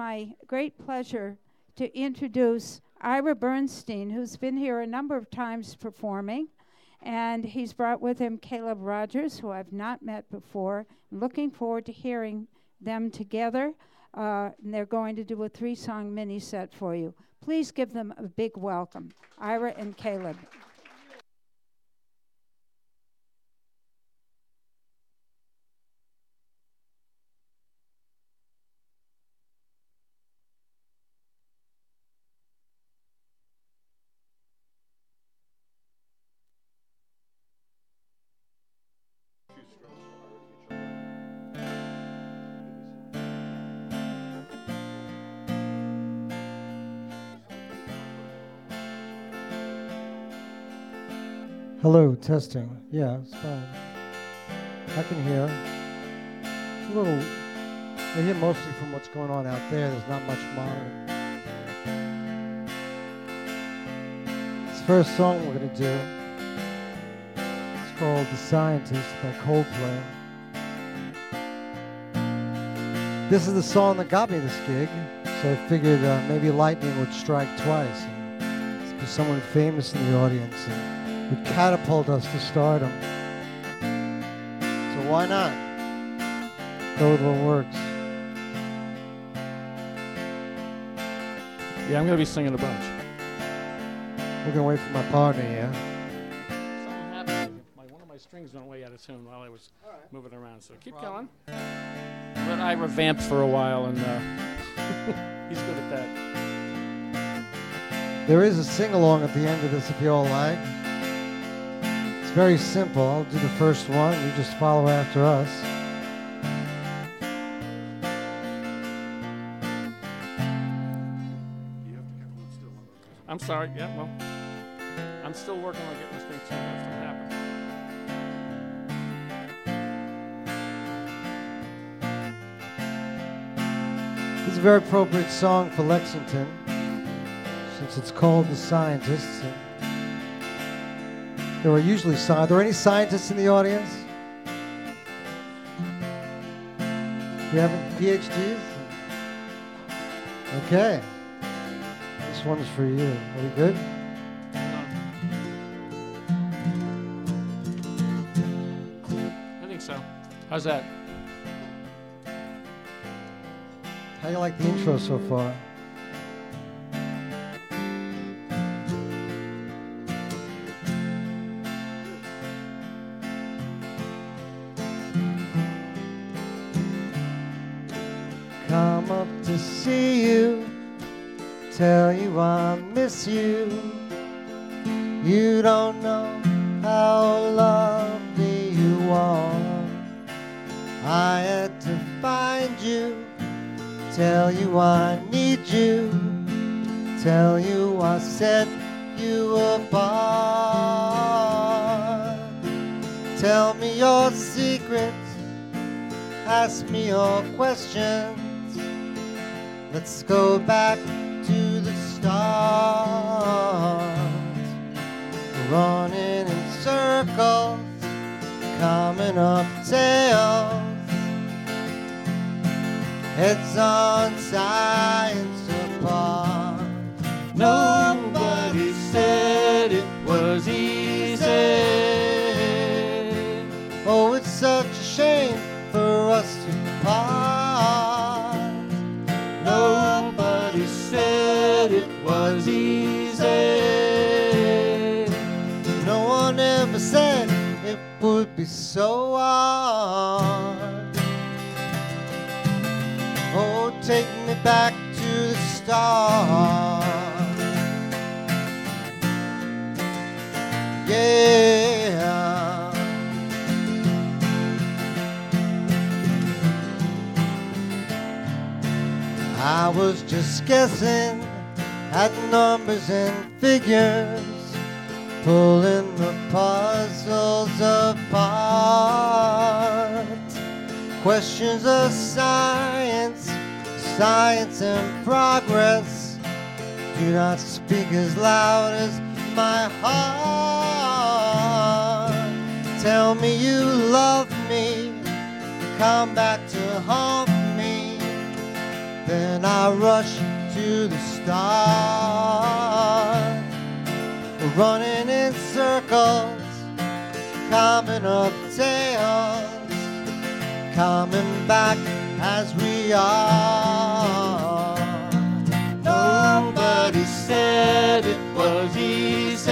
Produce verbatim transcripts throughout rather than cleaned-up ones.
my great pleasure to introduce Ira Bernstein, who's been here a number of times performing. And he's brought with him Caleb Rogers, who I've not met before. I'm looking forward to hearing them together. Uh, and they're going to do a three-song mini set for you. Please give them a big welcome, Ira and Caleb. Hello, testing. Yeah, it's fine. I can hear. It's a little, I hear mostly from what's going on out there. There's not much monitoring. This first song we're going to do, it's called The Scientist by Coldplay. This is the song that got me this gig, so I figured uh, maybe lightning would strike twice. And be someone famous in the audience and would catapult us to stardom. So why not? Go with what works. Yeah, I'm going to be singing a bunch. We're going to wait for my partner here. Something happened. My, one of my strings went way out of tune while I was right. moving around, so keep going. But I revamped for a while, and uh, he's good at that. There is a sing-along at the end of this if you all like. Very simple. I'll do the first one. You just follow after us. I'm sorry. Yeah, well, I'm still working on getting this thing tuned. That's what happened. This is a very appropriate song for Lexington, since it's called The Scientists. There are usually scientists. Are there any scientists in the audience? You have P H Ds? Okay. This one is for you. Are we good? I think so. How's that? How do you like the intro so far? Come up to see you, tell you I miss you. You don't know how lovely you are. I had to find you, tell you I need you, tell you I set you apart. Tell me your secrets, ask me your questions. Let's go back to the start. Running in circles, coming up tails. Heads on science apart. Nobody said it was easy. Oh, it's such a shame for us to part. Nobody said it was easy. No one ever said it would be so hard. Oh, take me back to the start. Yeah. I was just guessing at numbers and figures, pulling the puzzles apart. Questions of science, science and progress do not speak as loud as my heart. Tell me you love me, come back to haunt me. then I rush to the start. We're running in circles, coming up tails, coming back as we are. Nobody said it was easy.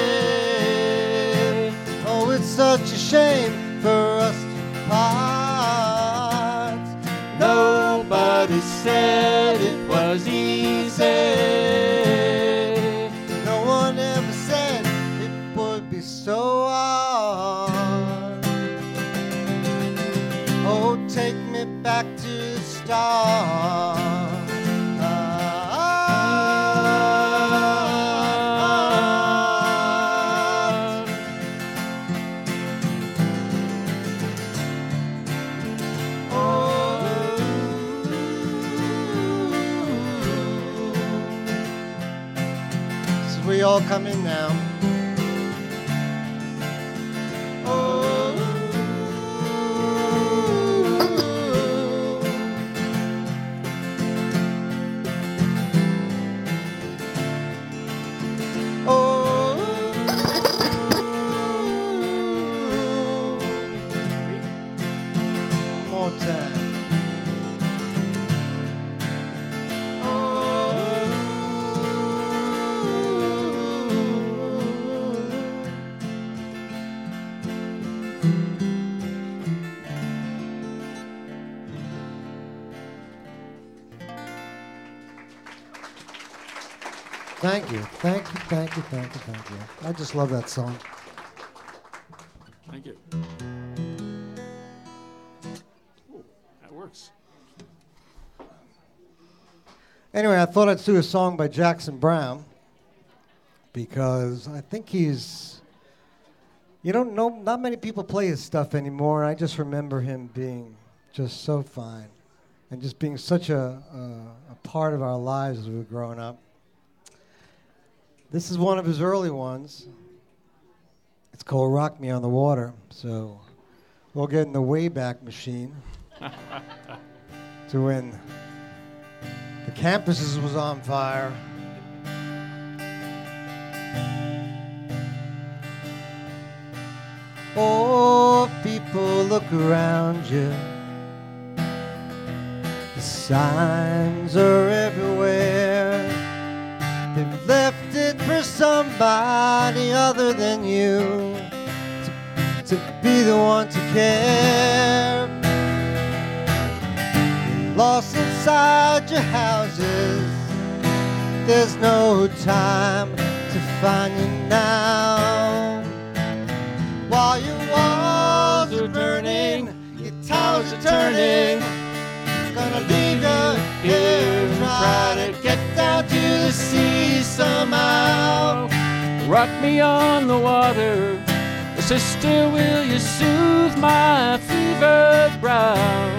Oh, it's such a shame for us to part. Nobody said it was easy. No one ever said it would be so hard. Oh, take me back to the start. We all come in now. Oh, oh, more time. Thank you, thank you, thank you, thank you, thank you. I just love that song. Thank you. Ooh, that works. Anyway, I thought I'd do a song by Jackson Browne because I think he's, you don't know, not many people play his stuff anymore. I just remember him being just so fine and just being such a, a, a part of our lives as we were growing up. This is one of his early ones. It's called Rock Me on the Water. So we'll get in the Wayback Machine to when the campuses was on fire. Oh, people, look around you. The signs are everywhere. They've left it for somebody other than you to, to be the one to care. You're lost inside your houses. There's no time to find you now. While your walls are burning, your towers are turning, gonna leave you here and try to get down to the sea somehow. Rock me on the water, sister, will you soothe my fevered brow?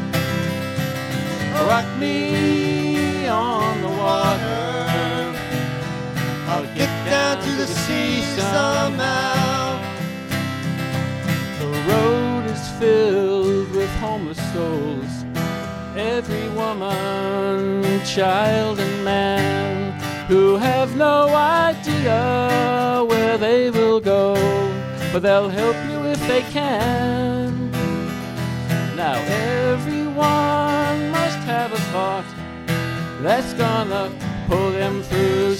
Rock me on the water, I'll get down to the sea somehow. The road is filled with homeless souls, every woman, child and man, who have no idea where they will go, but they'll help you if they can. Now everyone must have a thought that's gonna pull them through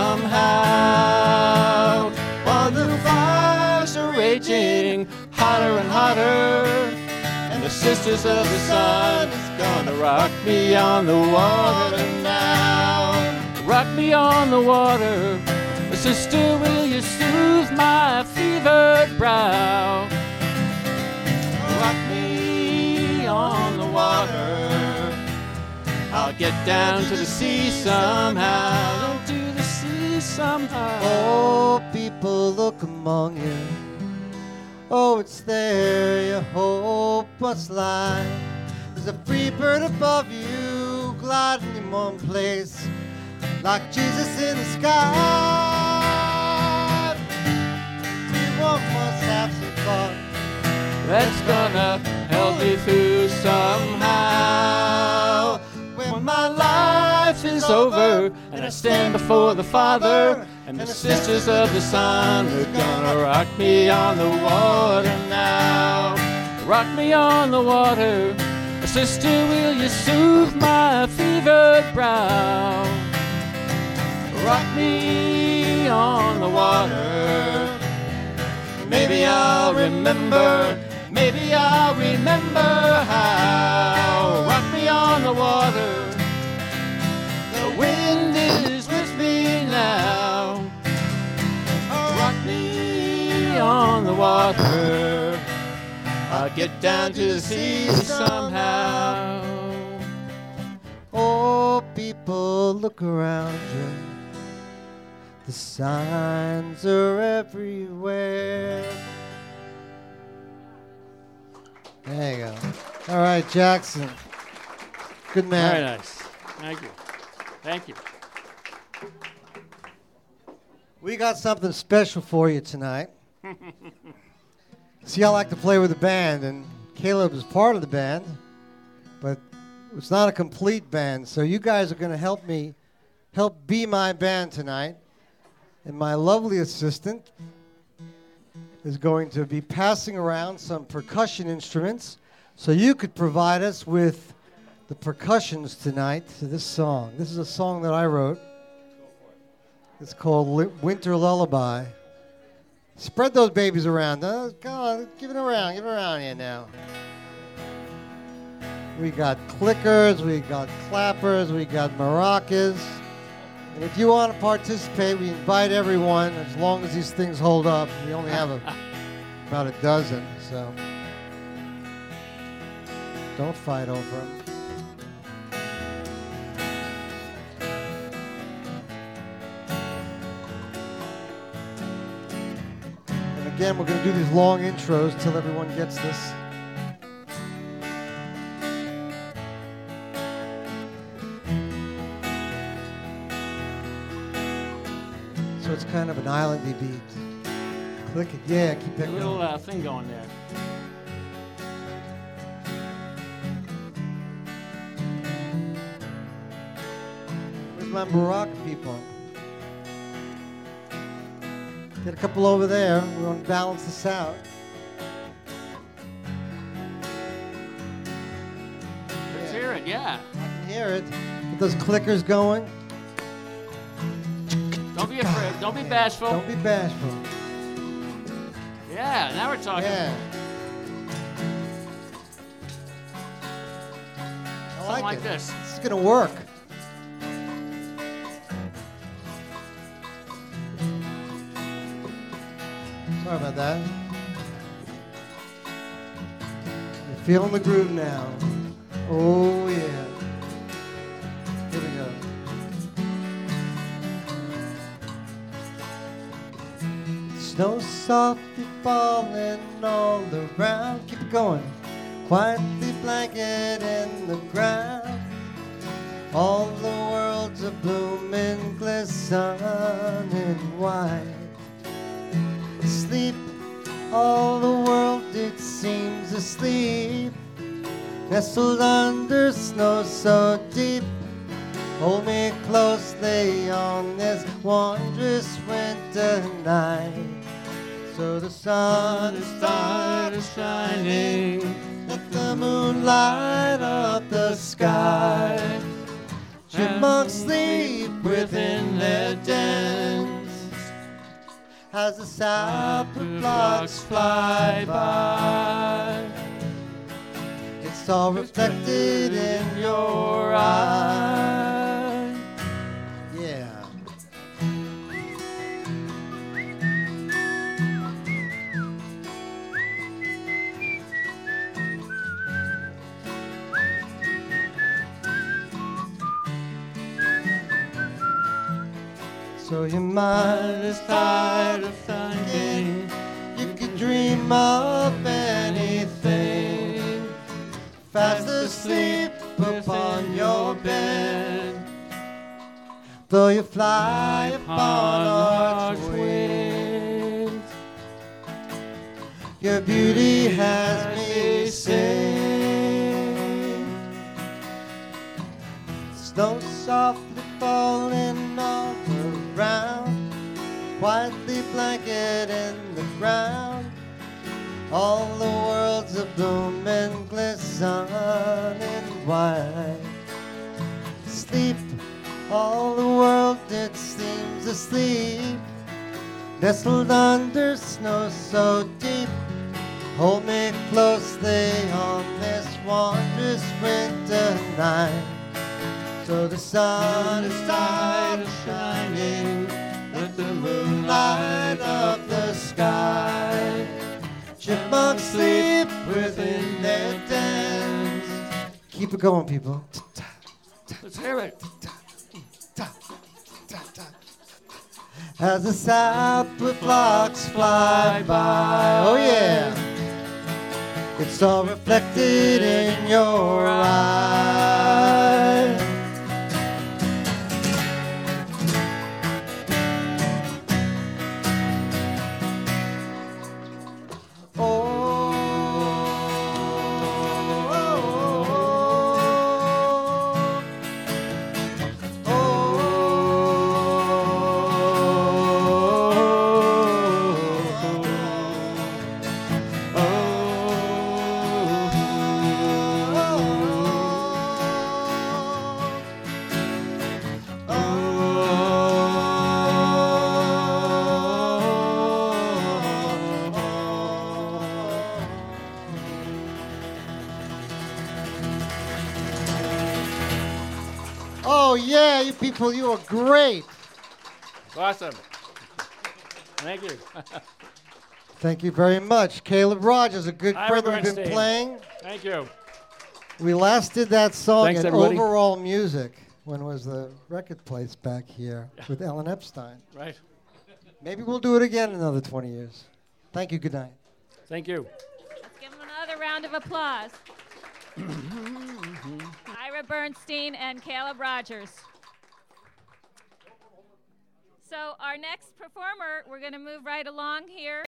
somehow. While the fires are raging hotter and hotter, and the Sisters of the Sun is gonna rock me on the water now. Rock me on the water, sister, will you soothe my fevered brow? Rock me on the water, I'll get down to the sea somehow. Down to the sea somehow. Oh, people, look among you. Oh, it's there, your hope must lie. There's a free bird above you, gliding in one place, like Jesus in the sky. Everyone must have some thought that's gonna help me through somehow. When my life is over, and I stand before the Father, and the sisters of the Son are gonna rock me on the water now. Rock me on the water. Sister, will you soothe my fevered brow? Rock me on the water. Maybe I'll remember, maybe I'll remember how. Rock me on the water. The wind is with me now. Rock me on the water. I'll get down to the sea somehow. Oh, people, look around you. The signs are everywhere. There you go. All right, Jackson. Good man. Very nice. Thank you. Thank you. We got something special for you tonight. See, I like to play with the band, and Caleb is part of the band, but it's not a complete band. So you guys are going to help me, help be my band tonight. And my lovely assistant is going to be passing around some percussion instruments so you could provide us with the percussions tonight to this song. This is a song that I wrote. It's called Li- Winter Lullaby. Spread those babies around. Huh? Come on, give it around, give it around here now. We got clickers, we got clappers, we got maracas. And if you want to participate, we invite everyone, as long as these things hold up. We only have a, about a dozen, so don't fight over them. And again, we're going to do these long intros till everyone gets this. So it's kind of an islandy beat. Click it, yeah, keep that A little going. uh, thing going there. Where's my maraca people? Get a couple over there. We want to balance this out. Let's hear it, yeah. I can hear it. Get those clickers going. Don't be afraid. Don't be bashful. Don't be bashful. Yeah, now we're talking. Yeah. I Something like, like it. this. This is going to work. Sorry about that. You're feeling the groove now. Oh, yeah. Here we go. Snow softly falling all around. Keep it going. Quietly blanket in the ground. All the world's a blooming, glistening white. Sleep, all the world it seems asleep. Nestled under snow so deep. Hold me closely on this wondrous winter night. So the sun is started shining. Let the moon light up the sky. Chipmunks sleep within their dens as the sapper blocks fly by. It's all reflected in your eyes. Yeah. So your mind is tired of thinking you could dream of anything. Fast asleep upon your bed, though you fly upon arch wings. Your beauty has me sing. Snow softly falling all around, quietly blanket in the ground. All the worlds of bloom and glisten in white. Sleep, all the world it seems asleep, nestled under snow so deep. Hold me closely on this wondrous winter night. So the sun is started shining, let the moon light up the sky. Chipmunks sleep within their dens. Keep it going, people. Let's hear it. As the southward flocks fly by, oh yeah, it's all reflected in your eyes. Oh yeah, you people, you are great. Awesome. Thank you. Thank you very much. Caleb Rogers, a good Ira friend that we've been Bernstein. playing. Thank you. We last did that song Thanks, at everybody. Overall Music when was the record place back here with Ellen Epstein. Right. Maybe we'll do it again in another twenty years. Thank you. Good night. Thank you. Let's give them another round of applause. Ira Bernstein and Caleb Rogers. So our next performer, we're going to move right along here.